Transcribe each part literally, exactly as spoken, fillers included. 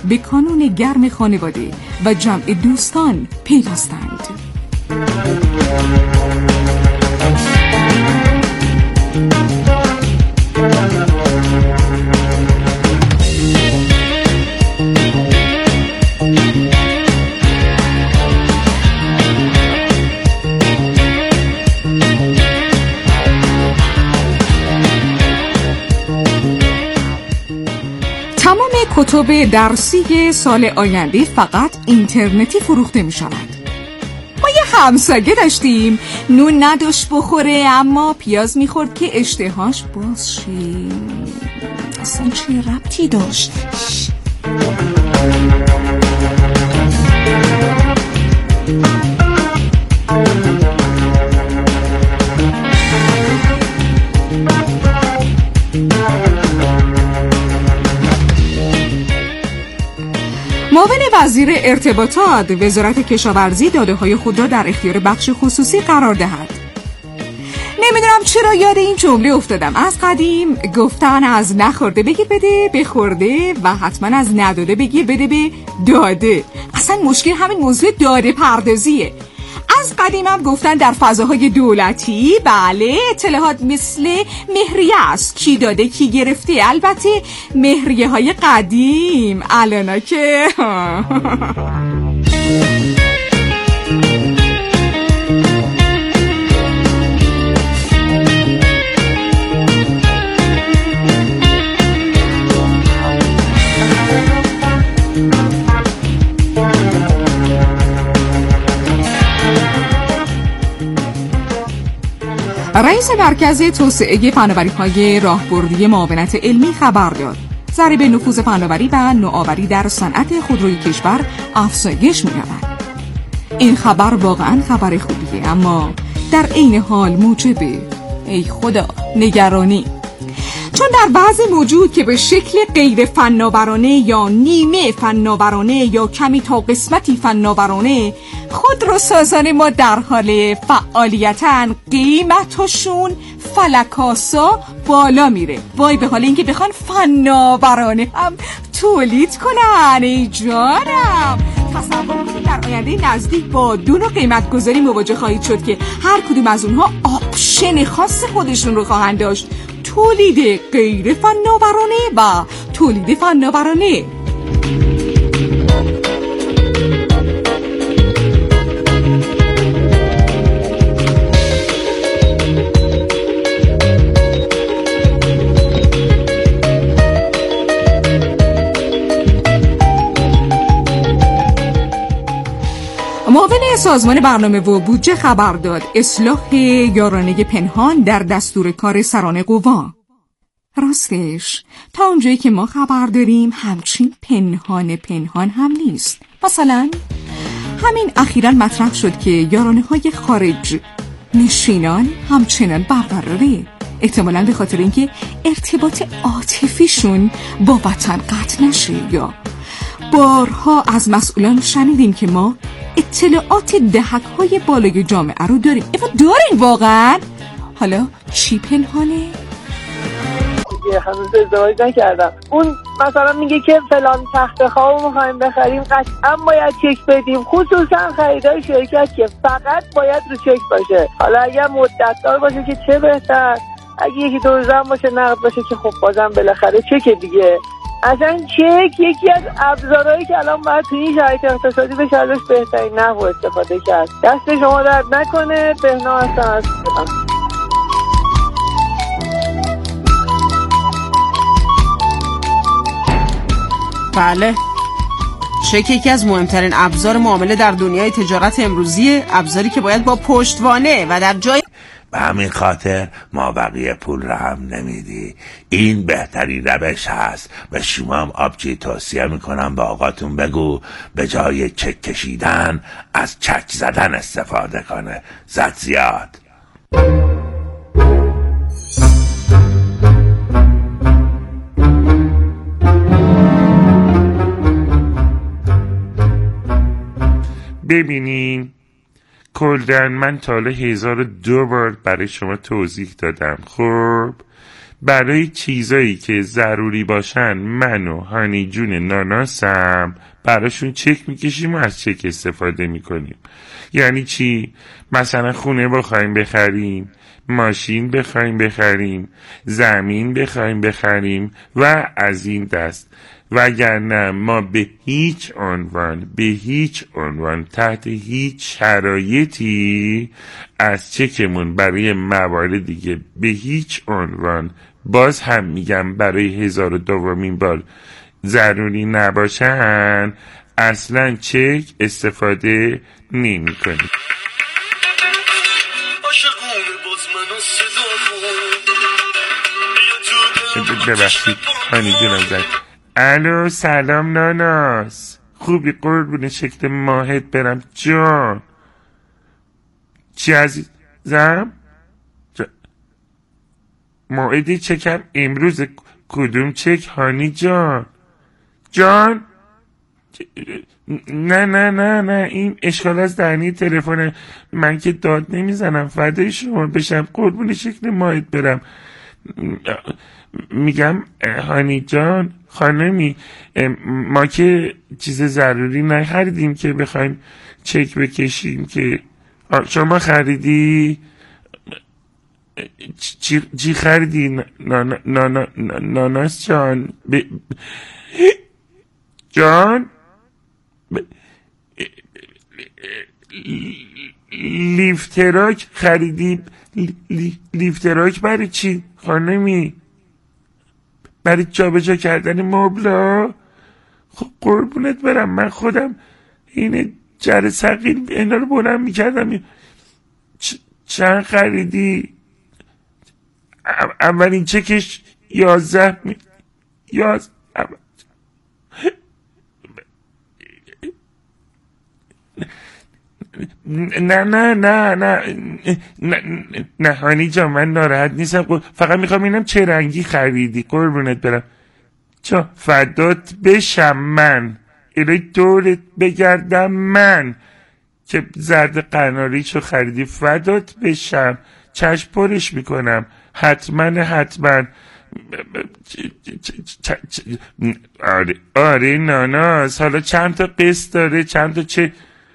به کانون گرم خانواده و جمع دوستان پیوستند. کتب درسی سال آینده فقط اینترنتی فروخته می شود. ما یه همسایه داشتیم، نون نداشت بخوره اما پیاز می خورد که اشتهاش باز شه. اصلا چه ربطی داشت؟ معاون وزیر ارتباطات وزارت کشاورزی داده‌های خود را در اختیار بخش خصوصی قرار دهد. نمیدونم چرا یاد این جمله افتادم. از قدیم گفتن از نخورده بگی بده به خورده و حتما از نداده بگی بده به داده. اصلا مشکل همین موضوع داده پردازیه. از قدیم هم گفتن در فضاهای دولتی بله اطلاعات مثل مهریه است، کی داده کی گرفته. البته مهریه های قدیم الانا که رئیس مرکز توسعه فناوری‌های راهبردی معاونت علمی خبر داد ضریب نفوذ فناوری و نوآوری در صنعت خودروی کشور افزایش می‌یابد. این خبر واقعاً خبر خوبیه اما در عین حال موجب ای خدا نگرانی، چون در بعضی موجود که به شکل غیر فناورانه یا نیمه فناورانه یا کمی تا قسمتی فناورانه خودروسازان ما در حال فعالیتن، قیمتشون فلکاسا بالا میره. وای به حال اینکه بخوان فناورانه هم تولید کنن. ای جانم، تصور کنید در آینده نزدیک با دو نوع قیمت گذاری مواجه خواهید شد که هر کدوم از اونها آپشن خاص خودشون رو خواهند داشت: تولید غیر فناورانه و تولید فناورانه. معاون سازمان برنامه و بودجه خبر داد اصلاح یارانه پنهان در دستور کار سران قوا. راستش تا اونجایی که ما خبر داریم همچین پنهان پنهان هم نیست. مثلا همین اخیراً مطرح شد که یارانه های خارج نشینان همچنان برقراره، احتمالاً به خاطر اینکه ارتباط عاطفیشون با وطن قطع نشه. یا بارها از مسئولان شنیدیم که ما اطلاعات دهک‌های بالای جامعه رو داریم. ایوا دارین واقعا؟ حالا چی پنهانه؟ هنوز ازدواج نکردم. اون مثلا میگه که فلان تخت خواب میخوایم بخریم، قطعا باید چک بدیم، خصوصا خریدای شرکت که فقط باید رو چک باشه. حالا اگر مدت دار باشه که چه بهتر، اگه یکی دو روزه باشه نقد باشه که خب بازم بالاخره چک دیگه. اصلا چک یکی از ابزارهایی که الان باید توی این شرایط اقتصادی بشه ازش بهترین نحو استفاده کرد. دست شما درد نکنه. بهنام هستم از بله، چک یکی از مهمترین ابزار معامله در دنیای تجارت امروزیه، ابزاری که باید با پشتوانه و در جای به همین خاطر ما بقیه پول را هم نمیدی. این بهترین روش هست. به شما هم آبجی توصیه میکنم به آقاتون بگو به جای چک کشیدن از چک زدن استفاده کنه. زد زیاد. ببینین کلدن من تا حالا هزار و دو بار برای شما توضیح دادم. خب برای چیزایی که ضروری باشن من و هانی جون ناناسم براشون چک میکشیم و از چک استفاده میکنیم. یعنی چی؟ مثلا خونه بخوایم بخریم، ماشین بخوایم بخریم، زمین بخوایم بخریم و از این دست. وگرنه ما به هیچ عنوان به هیچ عنوان تحت هیچ شرایطی از چکمون برای موارد دیگه به هیچ عنوان، باز هم میگم برای هزار و دومین بار، ضروری نباشن اصلا چک استفاده نمی کنیم. ببخشید هانی جونم زد. الو سلام ناناس، خوبی قربون شکل ماهت برم جان؟ چی عزیزم؟ موعدی چکم امروز؟ کدوم چک هانی جان؟ جان؟ نه نه نه نه این اشکال از دهنی تلفن من که داد نمیزنم، فدای شما بشم قربون شکل ماهت برم. میگم هانی جان خانمی، ما که چیز ضروری نخریدیم که بخوایم چک بکشیم که. شما خریدی؟ چی, چی خریدی نانا نانا ناناس جان؟ ب... جان؟ ب... لیفتراک خریدی؟ لی... لیفتراک برای چی خانمی؟ برای جا به جا کردن مبلا؟ خب قربونت برم، من خودم این جر ثقیل اینا رو بلند میکردم. چ... چند خریدی؟ اولین چکش یازده می... یاز... نه نه نه نه نه نه هانی جان من ناراحت نیستم، فقط میخوام اینم چه رنگی خریدی قربونت برم. چا فدات بشم من الهی دورت بگردم من که زرد قناریچو خریدی، فدات بشم، چشم پرش میکنم حتما حتما. آره آره ناناس، حالا چند تا قسط داره؟ چند تا چه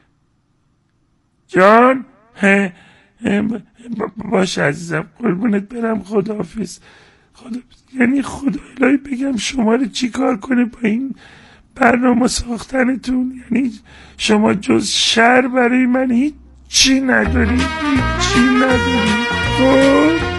جان؟ هه باش عزیزم قربونت برم، خداحافظ. خدا یعنی خدا الهی بگم شما رو چی کار کنه با این برنامه ساختنتون؟ یعنی شما جز شر برای من هیچ چی نداری، هیچ چی نداری. خب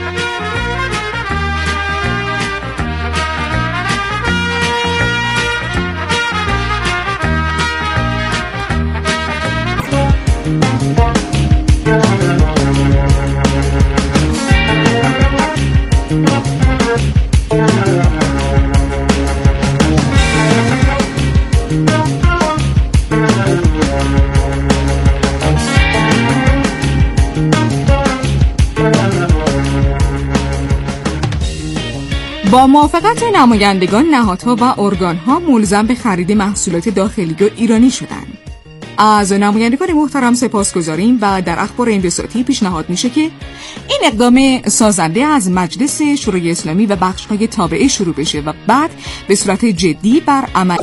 با موافقت نمایندگان نهادها و ارگانها ملزم به خرید محصولات داخلی و ایرانی شدند. از نمایندگان محترم سپاسگزاریم و در اخبار انبساطی پیشنهاد میشه که این اقدام سازنده از مجلس شورای اسلامی و بخش‌های تابعه شروع بشه و بعد به صورت جدی بر عمل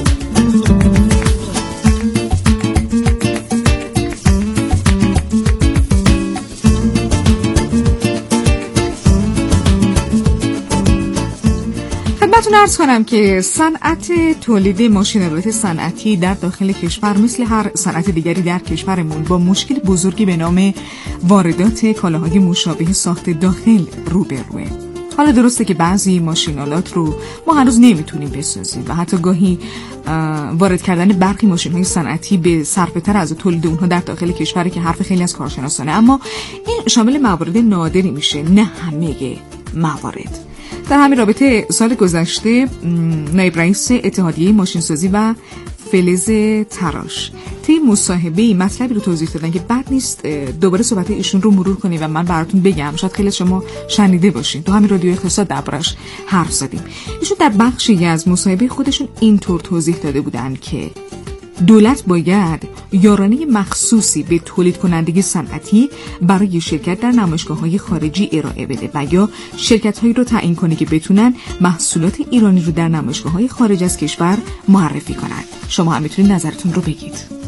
خدمتتون عرض کنم که صنعت تولید ماشین‌آلات صنعتی در داخل کشور مثل هر صنعت دیگری در کشورمون با مشکل بزرگی به نام واردات کالاهای مشابه ساخت داخل روبروه. حالا درسته که بعضی ماشین‌آلات رو ما هنوز نمیتونیم بسازیم و حتی گاهی وارد کردن برخی ماشین‌های صنعتی به صرفه‌تر از تولید اونها در داخل کشوره که حرف خیلی از کارشناسانه، اما این شامل موارد نادری میشه، نه همه موارد. در همین رابطه سال گذشته نایب رئیس اتحادیه ماشینسازی و فلز تراش طی مصاحبه‌ای مطلبی رو توضیح دادن که بد نیست دوباره صحبت ایشون رو مرور کنیم و من براتون بگم، شاید خیلی شما شنیده باشین. تو همین رادیو اقتصاد دربارش حرف زدیم. ایشون در بخشی از مصاحبه خودشون اینطور توضیح داده بودن که دولت باید یارانه مخصوصی به تولید کنندگی صنعتی برای شرکت در نمایشگاه‌های خارجی ارائه بده و یا شرکت‌هایی رو تعیین کنه که بتونن محصولات ایرانی رو در نمایشگاه‌های خارج از کشور معرفی کنند. شما هم میتونید نظرتون رو بگید.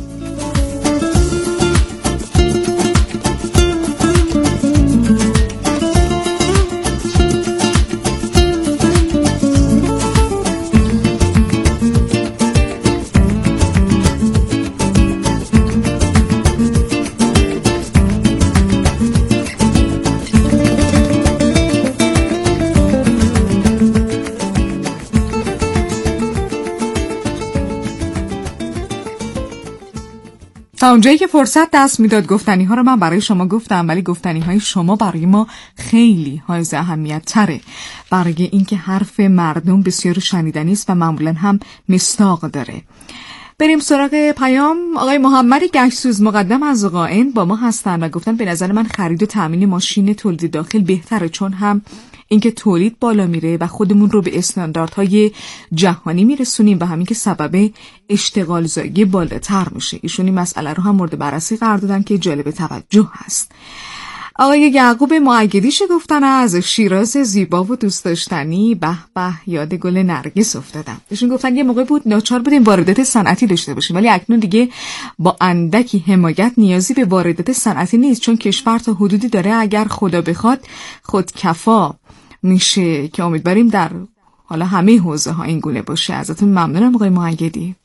تا اونجایی که فرصت دست میداد گفتنی ها رو من برای شما گفتم، ولی گفتنی های شما برای ما خیلی حائز اهمیت تره، برای اینکه حرف مردم بسیار شنیدنی است و معمولا هم مصداق داره. بریم سراغ پیام. آقای محمدی گشتسوز مقدم از قائن با ما هستن و گفتن به نظر من خرید و تامین ماشین تولید داخل بهتره، چون هم اینکه تولید بالا میره و خودمون رو به استانداردهای جهانی میرسونیم و همین که سبب اشتغال زایی بالاتر میشه. ایشون این مسئله رو هم مورد بررسی قرار دادن که جالب توجه هست. آقای یعقوب معیدیش گفتن از شیراز زیبا و دوست داشتنی، به به یاد گل نرگس افتادم. ایشون گفتن یه موقع بود ناچار بودیم واردات صنعتی داشته باشیم، ولی اکنون دیگه با اندکی حمایت نیازی به واردات صنعتی نیست، چون کشور تا حدودی داره اگر خدا بخواد خودکفا میشه که امیدواریم در حالا همه حوزه ها این گونه باشه. ازتون ممنونم آقای معیدی.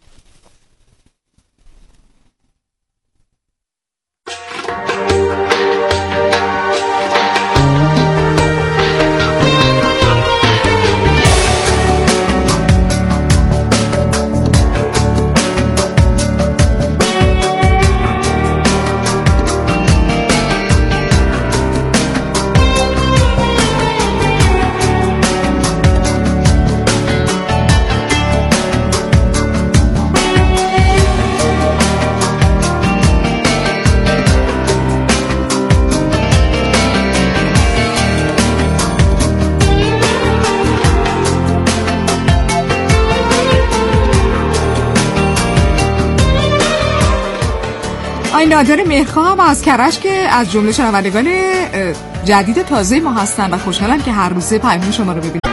آقای نادر مهرخواه هم از کرج که از جمله شنوندگان جدید تازه ما هستن و خوشحالم که هر روزه پیام شما رو ببینم.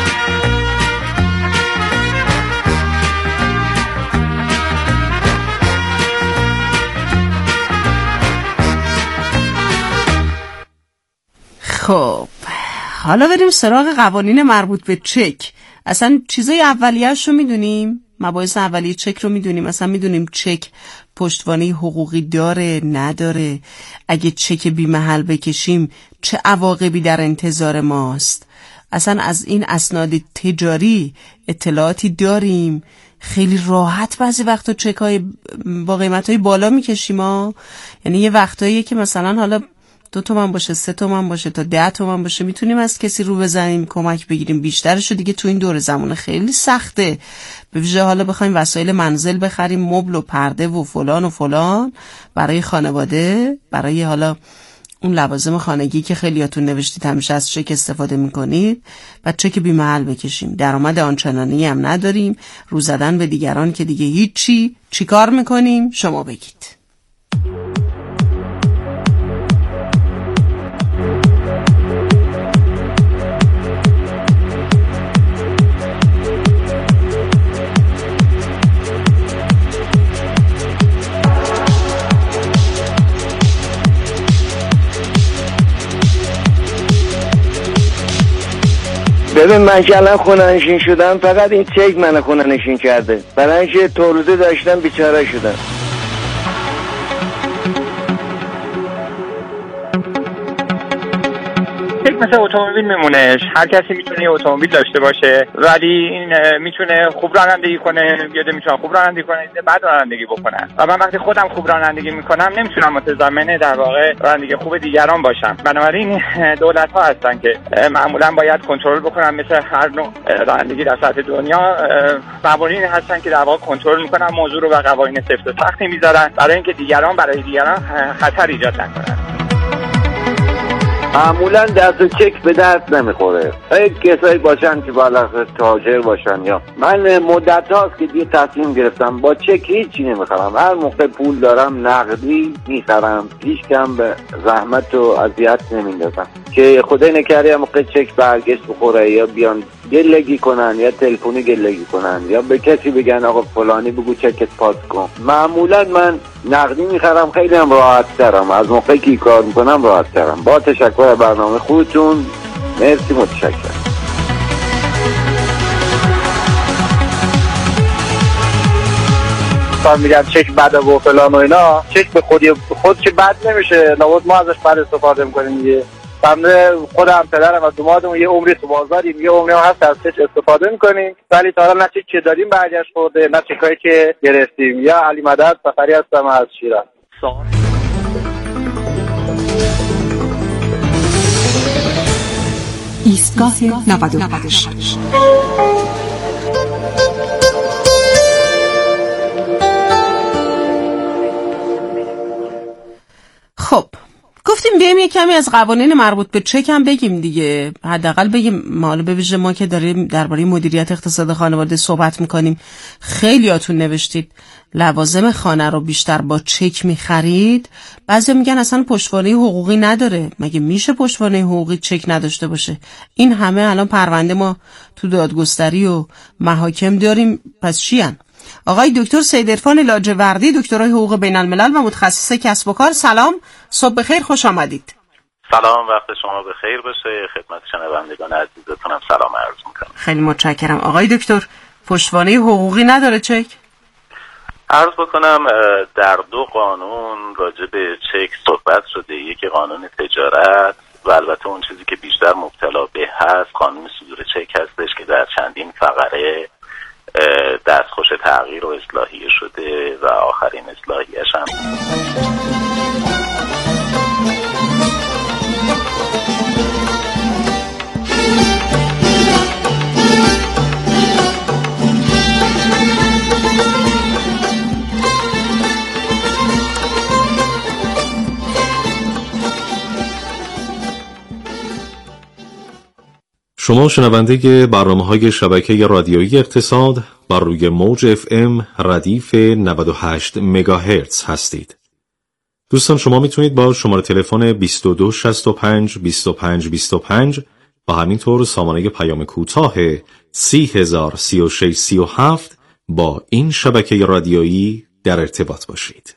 خب حالا بریم سراغ قوانین مربوط به چک. اصلا چیزای اولیه‌اش رو میدونیم، مباحث اولیه چک رو میدونیم، اصلا میدونیم چک پشتوانه حقوقی داره نداره، اگه چک بی محل بکشیم چه عواقبی در انتظار ماست، اصلا از این اسناد تجاری اطلاعاتی داریم. خیلی راحت بعضی وقتا چکای با قیمتای بالا میکشیم ها، یعنی یه وقتاییه که مثلا حالا دو تومن باشه، سه تومن باشه، تا ده تومن باشه، میتونیم از کسی رو بزنیم کمک بگیریم. بیشترشو دیگه تو این دور زمان خیلی سخته، به ویژه حالا بخوایم وسایل منزل بخریم، مبل و پرده و فلان و فلان برای خانواده، برای حالا اون لوازم خانگی که خیلیاتون نوشتید همیشه از چک استفاده میکنید و چک بی محل بکشیم. درآمد آنچنانی هم نداریم، رو زدن به دیگران که دیگه هیچی. چیکار میکنیم شما بگید. ببین من که الان خونه نشین شدم، فقط این چک من خونه نشین کرده، برای اینکه توروزه داشتم بیچاره شدم. مثل اتومبیل میمونه، هر کسی میتونه یه اتومبیل داشته باشه، ولی این میتونه خوب رانندگی کنه، یه میتونه خوب رانندگی کنه، یه بد رانندگی بکنه. و من وقتی خودم خوب رانندگی میکنم نمیتونم متضمن در واقع رانندگی خوب دیگران باشم. بنابراین دولت ها هستن که معمولا باید کنترل بکنن، مثل هر نوع رانندگی در سطح دنیا قوانین هستن که در واقع کنترل میکنن موضوع رو و قوانین سفت و سختی میذارن برای اینکه دیگران برای دیگران خطر ایجاد نکنن. معمولا دست چک به درد نمیخوره. خیلی کسایی باشن که بالاخره تاجر باشن، یا من مدت هاست که دیگه تصمیم گرفتم با چک هیچی نمیخرم. هر موقع پول دارم نقدی میخرم، هیچ کم به زحمت و اذیت نمیندازم که خدای نکرده یه موقع چک برگشت بخوره یا بیان گلگی کنن یا تلفنی گلگی کنن یا به کسی بگن آقا فلانی بگو چکت پاس کن. معمولا من نقدی میخرم، خیلی هم راحت ترم از موقعی که کار میکنم، راحت ترم. با تشکر برنامه خودتون، مرسی، متشکرم. میگم چک بد و فلان و اینا، چک به خودی خود که بد نمیشه، لابد ما ازش بد استفاده میکنیم دیگه. بنده خودم پدرم و دومادمون یه عمری تو بازاریم، یه عمری هم هست از چک استفاده میکنیم، ولی تا حالا نه چک که داریم برگشت خورده نه چکایی که گرفتیم. یا علی مدد سفری هستم از شیراز. ایستگاه نود و شش. خب گفتیم بیایم یه کمی از قوانین مربوط به چک هم بگیم دیگه. حداقل بگیم ما به ویژه ما که داریم درباره مدیریت اقتصاد خانواده صحبت میکنیم، خیلیاتون نوشتید لوازم خانه رو بیشتر با چک میخرید. بعضی میگن اصلا پشتوانه حقوقی نداره. مگه میشه پشتوانه حقوقی چک نداشته باشه؟ این همه الان پرونده ما تو دادگستری و محاکم داریم، پس چی ان؟ آقای دکتر سیدعرفان لاجوردی، دکترای حقوق بین الملل و متخصص کسب و کار، سلام، صبح بخیر، خوش آمدید. سلام، وقت شما بخیر باشه. خدمت شنوندگان عزیزتونم سلام عرض میکنم. خیلی متشکرم. آقای دکتر، پشتوانه حقوقی نداره چک؟ عرض بکنم در دو قانون راجع به چک صحبت شده. یکی قانون تجارت و البته اون چیزی که بیشتر مبتلا به هست قانون صدور چک هستش که در چندین فقره دستخوش تغییر و اصلاحیه شده و آخرین اصلاحیه‌اش هم شما شنونده برنامه‌های شبکه رادیویی اقتصاد بر روی موج اف ام ردیف نود و هشت مگاهرتز هستید. دوستان شما میتونید با شماره تلفن بیست و دو شصت و پنج بیست و پنج بیست و پنج و همینطور سامانه پیام کوتاه سی هزار سی و شش سی و هفت با این شبکه رادیویی در ارتباط باشید.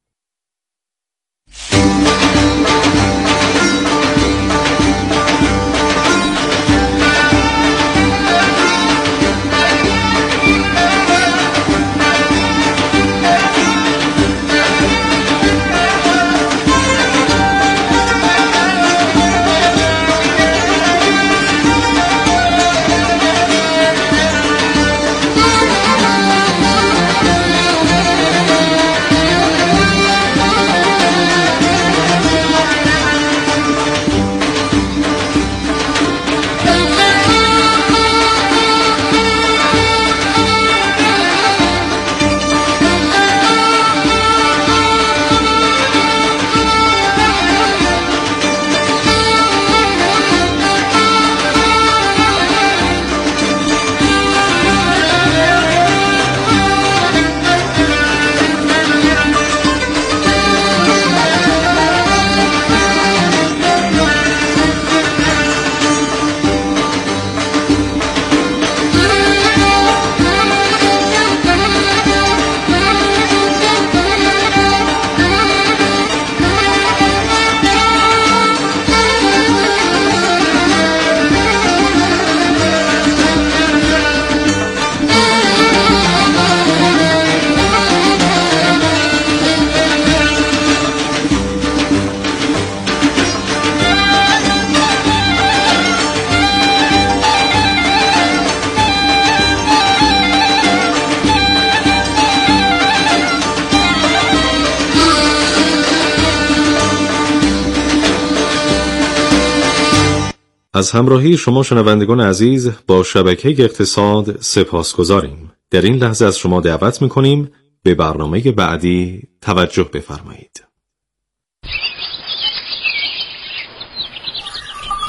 از همراهی شما شنوندگان عزیز با شبکه اقتصاد سپاسگزاریم. در این لحظه از شما دعوت می‌کنیم به برنامه بعدی توجه بفرمایید.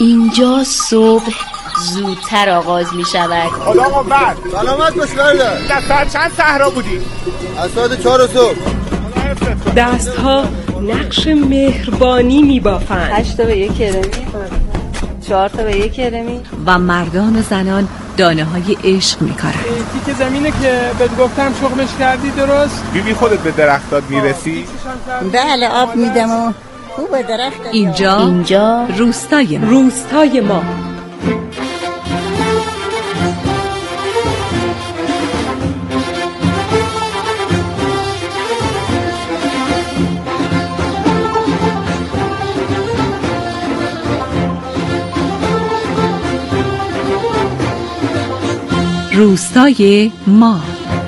اینجا صبح زودتر آغاز می شود. خدا قوت. سلامت باش برده. در ساعت چند صحرا بودی؟ از ساعت چهار صبح. دستها نقش مهربانی می بافند. هشت تا به یک کرمی، چهار تا به یک کرمی. و مردان و زنان دانه های عشق می کارن. تیک زمینه که بهت گفتم شغلش کردی درست؟ بیبی خودت به درختات میرسی؟ بله آب میدم و خوب درخت. اینجا اینجا روستای ما. روستای ما. روستای ما.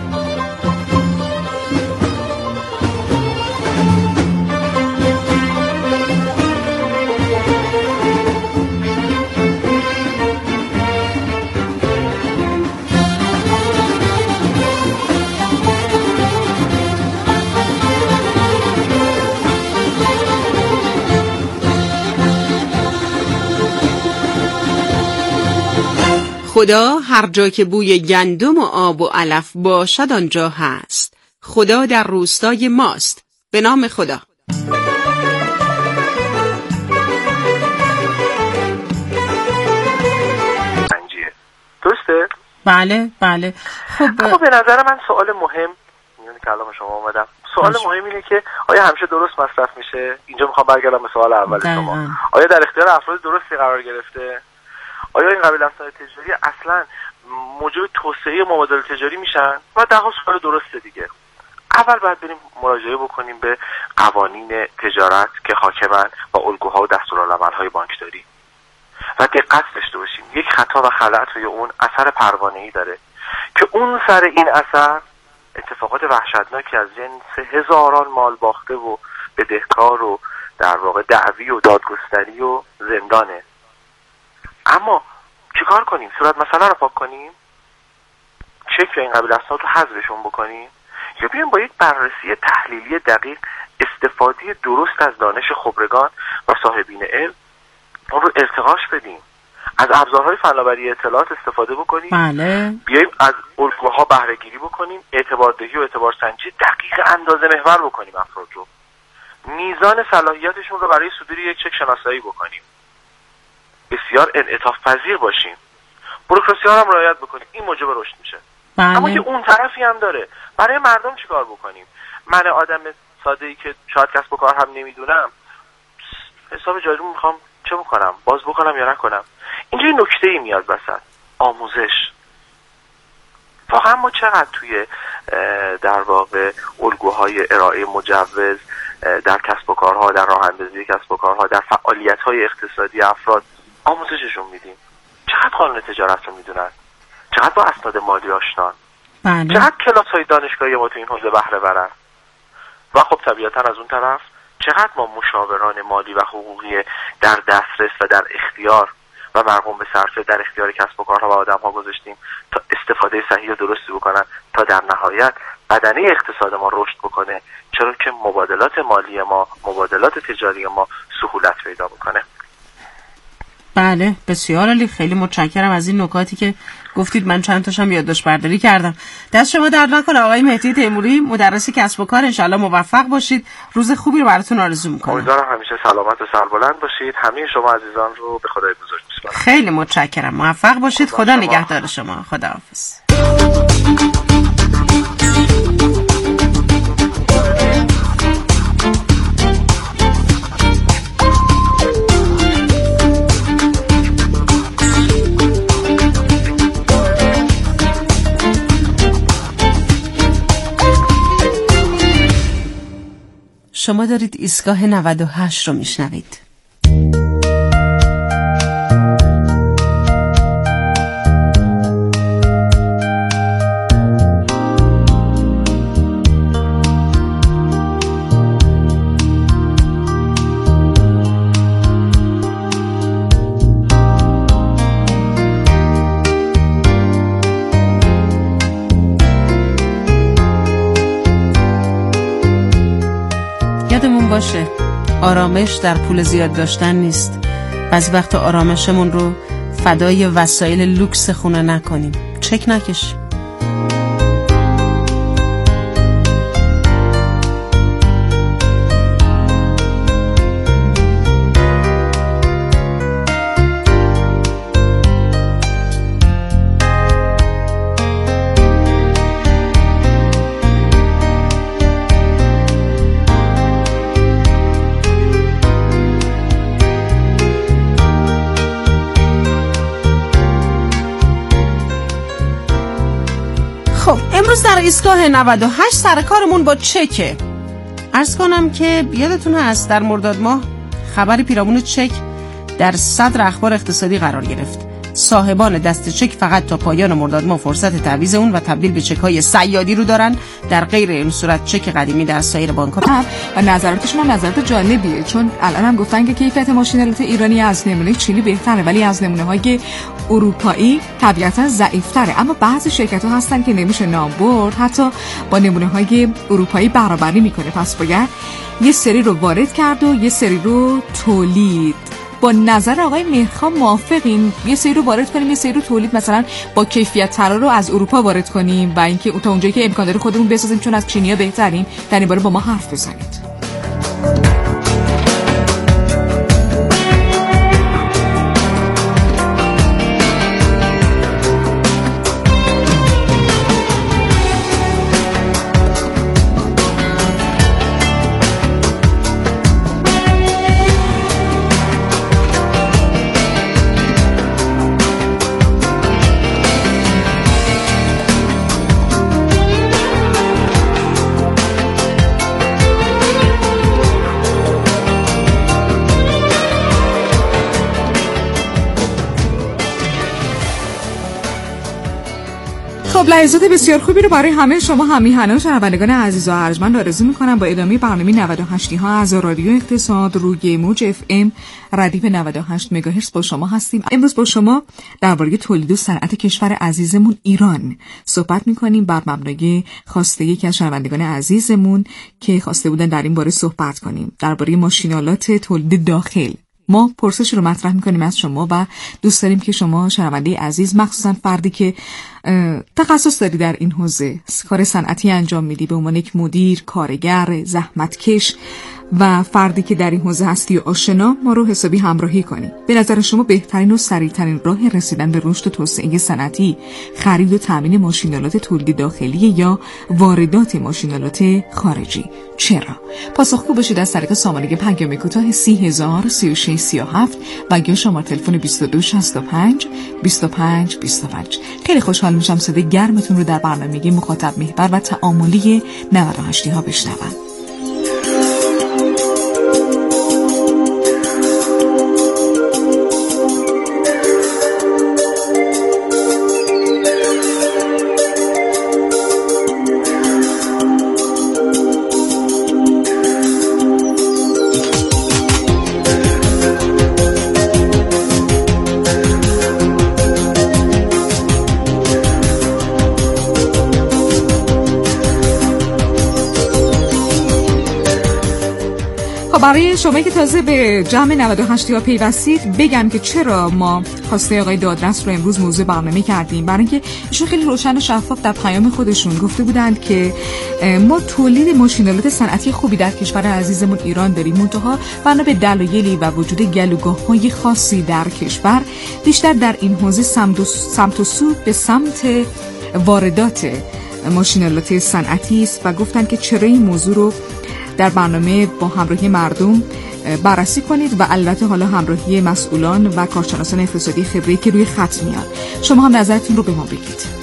خدا هر جا که بوی گندم و آب و علف باشد آنجا هست. خدا در روستای ماست. به نام خدا. درسته؟ بله بله. خب اما به نظر من سوال مهم میونه کلام شما اومدم. سوال مهم اینه که آیا همیشه درست مصرف میشه؟ اینجا میخوام برگردم به سوال اول شما. آیا در اختیار افراد درستی قرار گرفته؟ آیا این قبیل افزار تجاری اصلا موجب توسعه مبادله تجاری میشن؟ و ده ها سوال درسته دیگه. اول باید بریم مراجعه بکنیم به قوانین تجارت که حاکمن و الگوها و دستورالعمل‌های بانکداری و دقت داشته باشیم. یک خطا و خلأ توی اون اثر پروانه‌ای داره که اون سر این اثر اتفاقات وحشتناکی از جنس هزاران مال باخته و بدهکار و در واقع دعوی و دادگستری و زندانه. اما چیکار کنیم؟ صورت مسئله رو پاک کنیم؟ چک یا این قبیل اسناد رو حذفشون بکنیم؟ یا بیایم با یک بررسی تحلیلی دقیق استفاده درست از دانش خبرگان و صاحبین علم اون رو ارتقاش بدیم؟ از ابزارهای فناوری اطلاعات استفاده بکنیم؟ بله. بیایم از الگوها بهره گیری بکنیم، اعتباردهی و اعتبار سنجی دقیق اندازه محور بکنیم افراد رو، میزان صلاحیتشون رو برای صدور یک چک شناسایی بکنیم، بسیار انعطاف پذیر باشیم، بوروکراسی ها هم رعایت بکنیم. این موجب رشد میشه. بله. اما که اون طرفی هم داره. برای مردم چیکار بکنیم؟ من آدم ساده ای که شاید کسب و کار هم نمیدونم، حساب جاری رو میخوام چه بکنم؟ باز بکنم یا نکنم؟ اینجا یه نکته ای میاد وسط. آموزش. واقعا ما چقدر توی در واقع الگوهای ارائه مجوز در کسب و کارها، در راه اندازی کسب و کارها، در فعالیت‌های اقتصادی افراد آموزششون میدیم؟ چقدر قانون تجارت رو میدونن؟ چقدر با اسناد مالی آشنان؟ بله. چقدر کلاس‌های دانشگاهی ما تو این حوزه بهره برن؟ و خب طبیعتاً از اون طرف چقدر ما مشاوران مالی و حقوقی در دسترس و در اختیار و مرقوم به صرفه در اختیار کسب و کارها و آدم‌ها گذاشتیم تا استفاده صحیح و درستی بکنن تا در نهایت بدنه اقتصاد ما رشد بکنه، چرا که مبادلات مالی ما، مبادلات تجاری ما سهولت پیدا بکنه. بله بسیار عالی. خیلی متشکرم از این نکاتی که گفتید. من چند تاشم یادداشت برداری کردم. دست شما درد نکنه آقای مهدی تیموری، مدرس کسب و کار. انشالله موفق باشید. روز خوبی رو براتون آرزو میکنم. امیدوارم همیشه سلامت و سربلند باشید. همه شما عزیزان رو به خدای بزرگ میسپارم. خیلی متشکرم. موفق باشید. خدا, خدا نگهدار شما. خداحافظ. شما دارید ایستگاه نود و هشت رو میشنوید. یادمون باشه آرامش در پول زیاد داشتن نیست، بعضی وقت آرامشمون رو فدای وسایل لوکس خونه نکنیم. چک نکشیم. خب امروز در ایستگاه نود و هشت سر کارمون با چکه. عرض کنم که یادتون هست در مرداد ماه خبر پیرامون چک در صدر اخبار اقتصادی قرار گرفت. صاحبان دست چک فقط تا پایان مرداد ماه فرصت تعویض اون و تبدیل به چک‌های صیادی رو دارن. در غیر این صورت چک قدیمی در سایر بانک‌ها. و نظراتشون هم نظرات جالبیه، چون الان هم گفتن که کیفیت ماشینالات ایرانی از نمونه چیلی بهتره، ولی از نمونه‌های اروپایی طبیعتاً ضعیف‌تره. اما بعضی شرکت‌ها هستن که نمیشه نام برد، حتی با نمونه‌های اروپایی برابری میکنه. پس باید یه سری رو وارد کرد و یه سری رو تولید. با نظر آقای مهرخان موافقین یه سری رو وارد کنیم، یه سری رو تولید مثلا با کیفیت تر رو از اروپا وارد کنیم و اینکه تا اونجایی که امکان داره خودمون بسازیم، چون از چینی‌ها بهتریم؟ در این باره با ما حرف بزنید. خب لحظات بسیار خوبی رو برای همه شما همیهنان شنوندگان عزیز و ارجمند آرزو می‌کنم. با ادامه برنامه نود و هشت ها از رادیو اقتصاد روی موج اف ام ردیف نود و هشت مگاهرتز با شما هستیم. امروز با شما درباره تولید و صنعت کشور عزیزمون ایران صحبت می‌کنیم بر مبنای خواسته یکی از شنوندگان عزیزمون که خواسته بودن در این باره صحبت کنیم، درباره ماشینالات تولید داخل. ما پرسش رو مطرح میکنیم از شما و دوست داریم که شما شنونده عزیز، مخصوصا فردی که تخصص داری در این حوزه، کار صنعتی انجام میدی به عنوان یک مدیر، کارگر، زحمتکش و فردی که در این حوزه هستی و آشنا، ما رو حسابی همراهی کنی. به نظر شما بهترین و سریعترین راه رسیدن به رشد و توسعه صنعتی خرید و تامین ماشینالات تولید داخلی یا واردات ماشینالات خارجی؟ چرا؟ پاسخگو باشید از طریق سامانه پیام کوتاه سی هزار سی و شش سی و هفت و یا شماره تلفن بیست و دو شصت و پنج بیست و پنج بیست و پنج. خیلی خوشحال میشم صدای گرمتون رو در برنامه مخاطب محور و تعاملی نود و هشت ها بشنوم. برای شما که تازه به جمع نود و هشت ها پیوستید بگم که چرا ما خواسته آقای دادرس رو امروز موضوع برنامه کردیم. برای اینکه ایشون خیلی روشن و شفاف در پیام خودشون گفته بودند که ما تولید ماشینالات صنعتی خوبی در کشور عزیزمون ایران داریم، منتها بنا به دلایلی و وجود گلوگاه‌های خاصی در کشور بیشتر در این حوزه سمت و سو به سمت واردات ماشینالات صنعتی است و گفتن که چرا این موضوع رو در برنامه با همراهی مردم بررسی کنید و البته حالا همراهی مسئولان و کارشناسان اقتصادی خبره که روی خط میاد. شما هم نظرتون رو به ما بگید.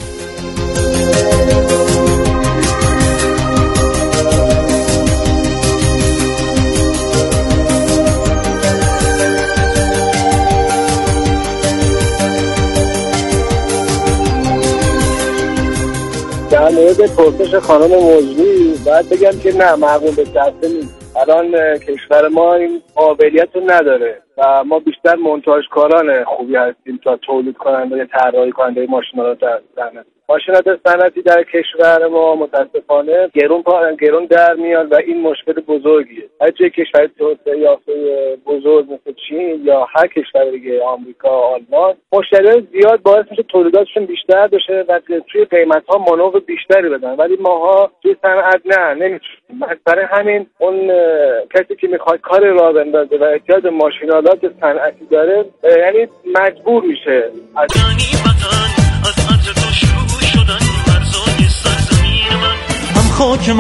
در مورد پرسش خانم موجودی باید بگم که نه، مرغوم به دسته نیست. الان کشور ما این قابلیت رو نداره و ما بیشتر منتاجکاران خوبی هستیم تا تولید کننده یا طراحی کننده ماشین‌آلات صنعتی. ماشین‌آلات صنعتی در کشور ما متاسفانه گرون پا گرون در میاد و این مشکل بزرگیه. هر جای کشور توسعه یافته بزرگ مثل چین یا هر کشور دیگه، آمریکا، آلمان، مشتریان زیاد باعث میشه تولیداتشون بیشتر بشه و توی قیمت‌ها مانور بیشتری بدن، ولی ماها توی صنعت نه نمیتونیم. برای همین اون کسی که میخواد کار راه بندازه و احتیاج ماشین‌آلات صنعتی داره، یعنی مجبور میشه از هم خاک